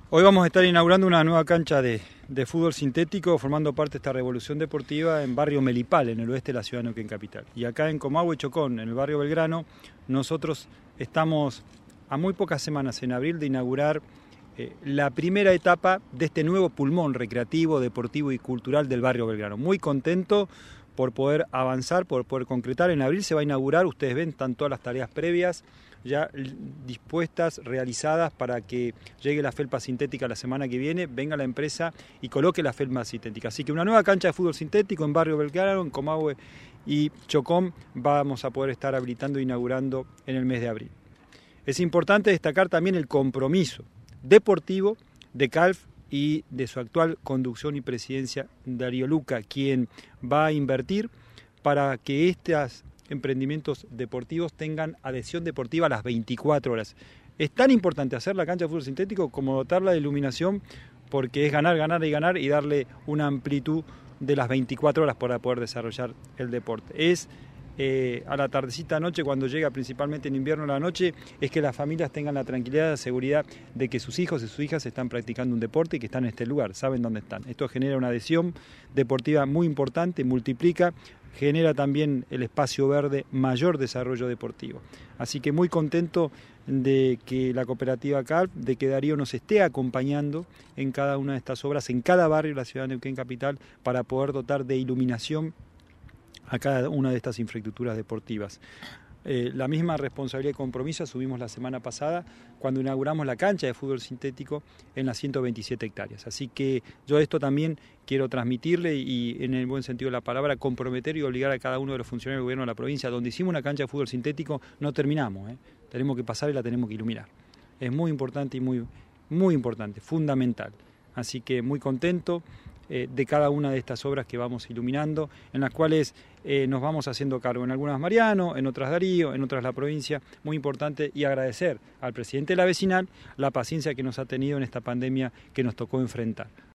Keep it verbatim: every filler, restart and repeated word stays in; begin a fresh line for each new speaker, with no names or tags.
Hoy vamos a estar inaugurando una nueva cancha de, de fútbol sintético, formando parte de esta revolución deportiva en barrio Melipal, en el oeste de la ciudad de Neuquén Capital. Y acá en Comahue, Chocón, en el barrio Belgrano, nosotros estamos a muy pocas semanas, en abril, de inaugurar eh, la primera etapa de este nuevo pulmón recreativo, deportivo y cultural del barrio Belgrano. Muy contento por poder avanzar, por poder concretar. En abril se va a inaugurar, ustedes ven, están todas las tareas previas ya dispuestas, realizadas para que llegue la felpa sintética la semana que viene, venga la empresa y coloque la felpa sintética. Así que una nueva cancha de fútbol sintético en barrio Belgrano, en Comahue y Chocón, vamos a poder estar habilitando e inaugurando en el mes de abril. Es importante destacar también el compromiso deportivo de C A L F y de su actual conducción y presidencia, Darío Luca, quien va a invertir para que estos emprendimientos deportivos tengan adhesión deportiva a las veinticuatro horas. Es tan importante hacer la cancha de fútbol sintético como dotarla de iluminación, porque es ganar, ganar y ganar y darle una amplitud de las veinticuatro horas para poder desarrollar el deporte. Es eh, a la tardecita noche, cuando llega principalmente en invierno a la noche, es que las familias tengan la tranquilidad, la seguridad de que sus hijos y sus hijas están practicando un deporte y que están en este lugar, saben dónde están. Esto genera una adhesión deportiva muy importante, multiplica, genera también el espacio verde, mayor desarrollo deportivo. Así que muy contento de que la cooperativa C A L F, de que Darío nos esté acompañando en cada una de estas obras, en cada barrio de la ciudad de Neuquén Capital, para poder dotar de iluminación a cada una de estas infraestructuras deportivas. Eh, la misma responsabilidad y compromiso asumimos la semana pasada cuando inauguramos la cancha de fútbol sintético en las ciento veintisiete hectáreas. Así que yo esto también quiero transmitirle y, en el buen sentido de la palabra, comprometer y obligar a cada uno de los funcionarios del gobierno de la provincia. Donde hicimos una cancha de fútbol sintético no terminamos, ¿eh? Tenemos que pasar y la tenemos que iluminar. Es muy importante y muy, muy importante, fundamental. Así que muy contento eh, de cada una de estas obras que vamos iluminando, en las cuales eh, nos vamos haciendo cargo. En algunas Mariano, en otras Darío, en otras la provincia. Muy importante, y agradecer al presidente de la vecinal la paciencia que nos ha tenido en esta pandemia que nos tocó enfrentar.